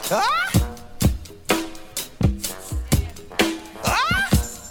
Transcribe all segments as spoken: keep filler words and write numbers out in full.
Ah! Ah!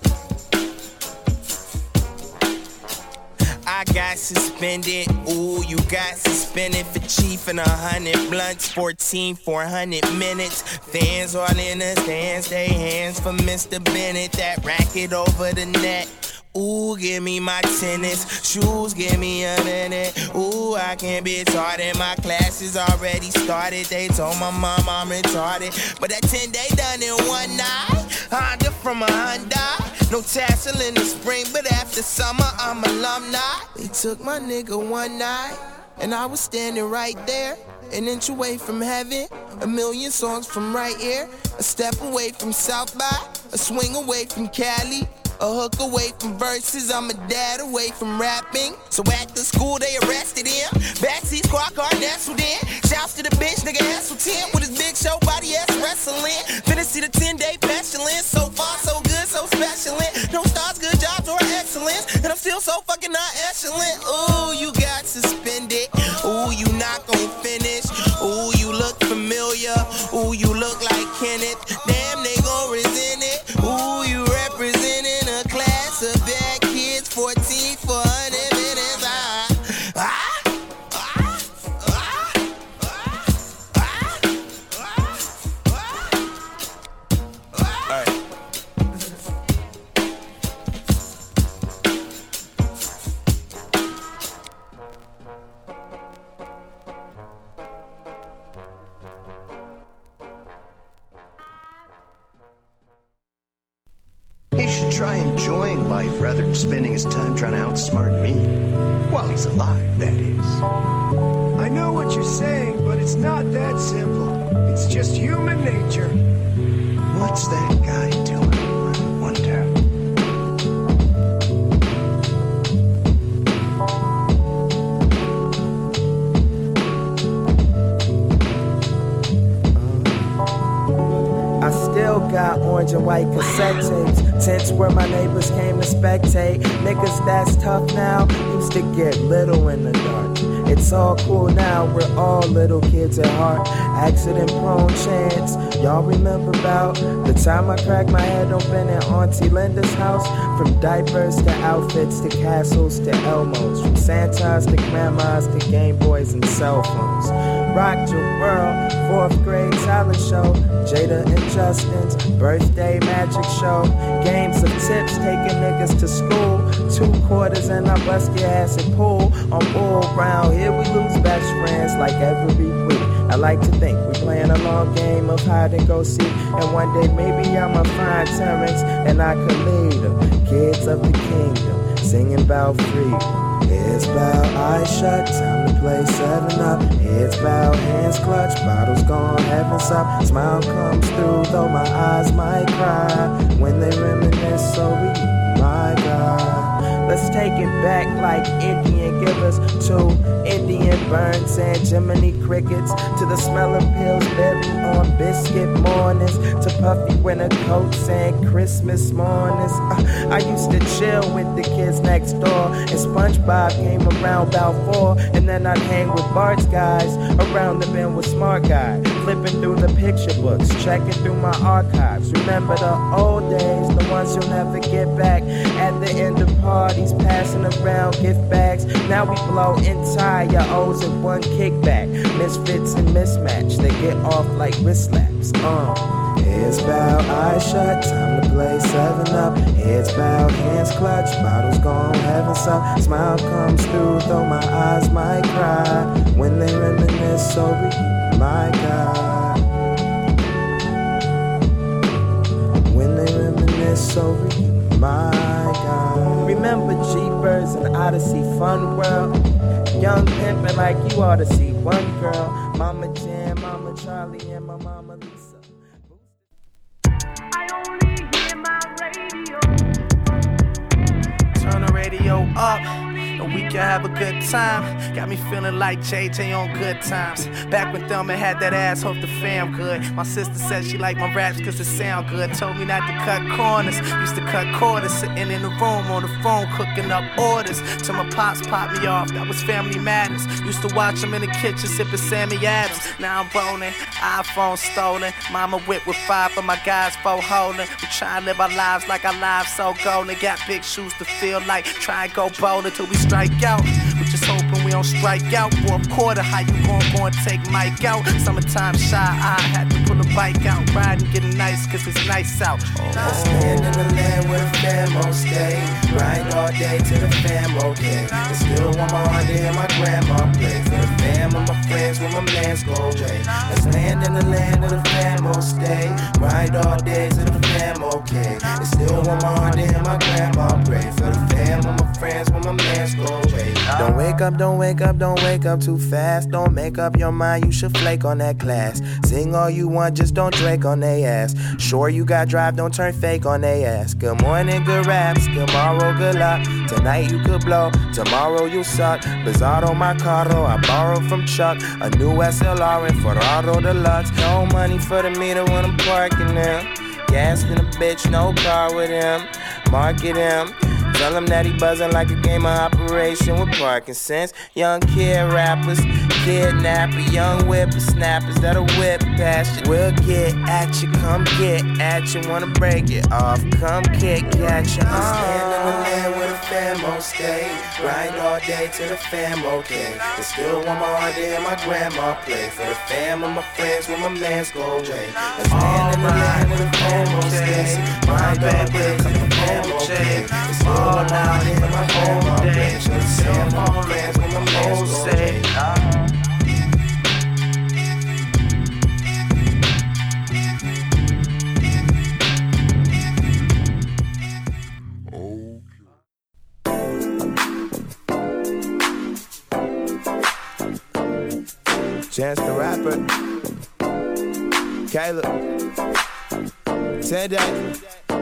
I got suspended, ooh, you got suspended for chiefing a hundred blunts, fourteen, four hundred minutes. Fans all in the stands, they hands for Mister Bennett, that racket over the net. Ooh, give me my tennis shoes, give me a minute. Ooh, I can't be taught and my classes already started. They told my mom I'm retarded, but that ten day done in one night. Honda from a Hyundai, no tassel in the spring, but after summer I'm alumni. They took my nigga one night, and I was standing right there, an inch away from heaven, a million songs from right here, a step away from South by, a swing away from Cali. A hook away from verses, I'm a dad away from rapping. So at the school they arrested him. Backseat squad car nestled in. Shouts to the bitch, nigga ass with ten with his big show body ass wrestling. Finna see the ten day pestilence. So far so good, so special. No stars, good jobs, or excellence. And I'm still so fucking not excellent. Ooh, you got suspended. Ooh, you not gon' finish. Ooh, you look familiar. Ooh, you look like Kenneth. Damn, they gon' resent it. Ooh, you representing a class of bad kids, fourteen for one hundred minutes. Ah, ah, ah, ah, ah, ah, ah. All right. He should try enjoying life rather than spending his time trying to outsmart me. While he's alive, that is. I know what you're saying, but it's not that simple. It's just human nature. What's that guy doing, I wonder? I still got orange and white cassette tapes. Tents where my neighbors came to spectate. Niggas that's tough now used to get little in the dark. It's all cool now, we're all little kids at heart. Accident prone chance. Y'all remember about the time I cracked my head open at Auntie Linda's house? From diapers to outfits to castles to Elmos. From Santas to grandmas to Game Boys and cell phones. Rocked your world, fourth grade talent show. Jada and Justin's birthday magic show. Games of tips taking niggas to school. Two quarters and I bust your ass and pull. On all round here we lose best friends like every week. I like to think we playing a long game of hide and go seek. And one day maybe I'ma find Terrence and I could lead them. Kids of the kingdom singing about freedom. Heads bow, eyes shut, time to play seven up. Heads bow, hands clutch, bottles gone, heavens up. Smile comes through, though my eyes might cry when they reminisce, so we, my God. Let's take it back like Indian givers to Indian burns and Jiminy crickets, to the smell of pills buried on biscuit mornings, to puffy winter coats and Christmas mornings. Uh, I used to chill with the kids next door, and SpongeBob came around about four, and then I'd hang with Bart's guys around the bend with smart guys, flipping through the picture books, checking through my archives. Remember the old days, the ones you'll never get back. At the end of parties, passing around gift bags. Now we blow entire O's in one kickback. Misfits and mismatch, they get off like wrist slaps. Uh. Heads bow, eyes shut, time to play seven up. Heads bow, hands clutch, bottles gone, heavens up. Smile comes through, though my eyes might cry when they reminisce, so we, my God. When they reminisce, so we, my God. Remember Jeepers and Odyssey, Fun World. Young pimpin' like you ought to see one girl. Mama Jam, Mama Charlie, and my Mama Lisa. I only hear my radio. Turn the radio up. The we can have a good time. Got me feeling like J J on Good Times. Back when Thelma had that ass, hope the fam good. My sister said she liked my raps cause it sound good. Told me not to cut corners, used to cut quarters. Sitting in the room on the phone cooking up orders. Till my pops popped me off, that was Family Matters. Used to watch them in the kitchen sipping Sammy Adams. Now I'm rolling, iPhone stolen. Mama whip with five for my guys, four holding. We try to live our lives like our lives so golden. Got big shoes to feel like, try and go bold until we strike out. We just hoping we don't strike out. Fourth quarter, how you gon' go and take Mike out? Summertime shy, I had to pull a bike out. Riding, getting nice, cause it's nice out. Oh. I stand in the land where the fam won't stay. Grind all day till the fam okay. And still want my heart to hear my grandma play. For the fam and my friends when my mans go away. I stand in the land of the fam won't stay. Grind all day till the fam okay. And still want my heart to hear my grandma pray. For the fam and my friends when my mans go away. Don't wake up, don't wake up, don't wake up too fast. Don't make up your mind, you should flake on that class. Sing all you want, just don't drake on they ass. Sure you got drive, don't turn fake on they ass. Good morning, good raps, tomorrow good luck. Tonight you could blow, tomorrow you suck. Bizarro my carro, I borrowed from Chuck. A new S L R and Ferraro Deluxe. No money for the meter when I'm parking them. Gas in a bitch, no car with him. Market him. Tell him that he buzzing like a game of Operation with Parkinson's. Young kid rappers, kidnapper, young whippersnappers that'll whip past you. We'll get at you, come get at you. Wanna break it off, come kick at you. I stand in the land where the fam won't stay. Grind all day till the fam okay. And still want my heart to hear my grandma play. For the fam and my friends when my mans go away. I stand in the land where the fam won't stay. Grind all day till the fam okay. And still want my heart to hear my grandma play. For the fam and my friends when my mans go away. Chance the Rapper, Caleb, today.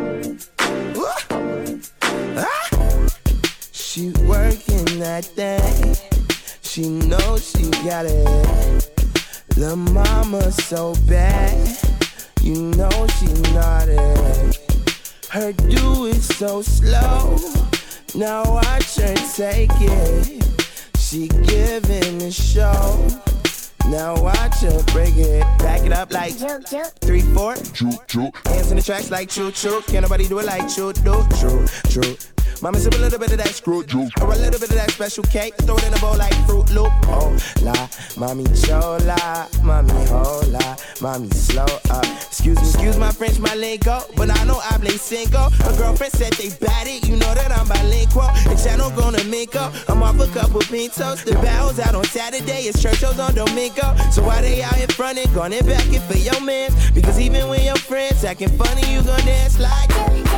Ah. She working that day. She knows she got it. Lil' mama so bad. You know she naughty. Her do it so slow. Now watch her take it. She giving the show. Now watch her break it. Back it up like Juke, juke. three, four. Juke, juke. Hands in the tracks like choo choo. Can't nobody do it like choo do. True, true. Mama sip a little bit of that screw juice or a little bit of that special cake. Throw it in a bowl like Fruit Loop. Oh la, mommy chola, mommy hola, mommy slow up. Excuse me, excuse my French, my lingo, but I know I play single. Her girlfriend said they bad it, you know that I'm bilingual. The channel gonna mink up. I'm off a couple pintos. The battles out on Saturday, it's churchos on Domingo. So why they out in front and going back it for your mans? Because even when your friends acting funny, you gon' dance like.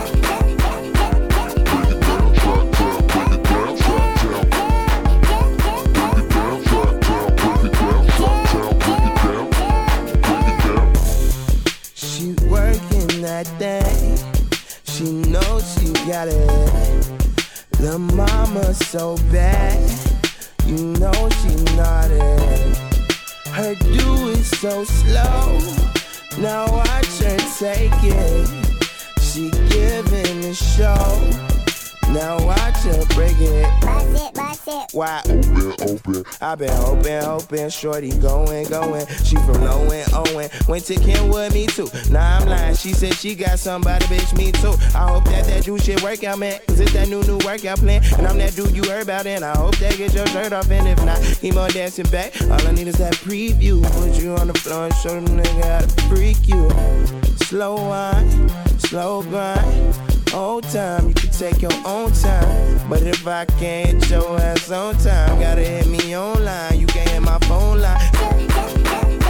She working that day. She knows she got it. Lil' mama so bad. You know she naughty. Her do it so slow. Now watch her take it. She giving the show. Now watch her break it. Bust it, bust it. Why? Open, open. I been hoping, hoping, shorty going, going. She from Low and Owen. Went to Kenwood, me too. Nah, I'm lying. She said she got somebody, bitch, me too. I hope that that dude shit work out, man. Cause it's that new, new workout plan. And I'm that dude you heard about, and I hope that get your shirt off. And if not, keep on dancing back. All I need is that preview. Put you on the floor and show them nigga how to freak you. Slow wine, slow grind. Old time, you can take your own time. But if I can't hit your ass on time, gotta hit me online. You can hit my phone line. Break it down,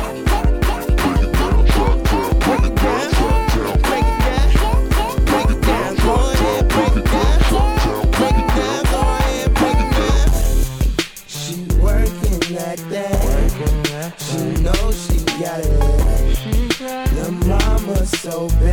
break it down, break it down, go ahead, break it down, break it down, go ahead, break it down. She working that day. She knows she got it. The mama so bad.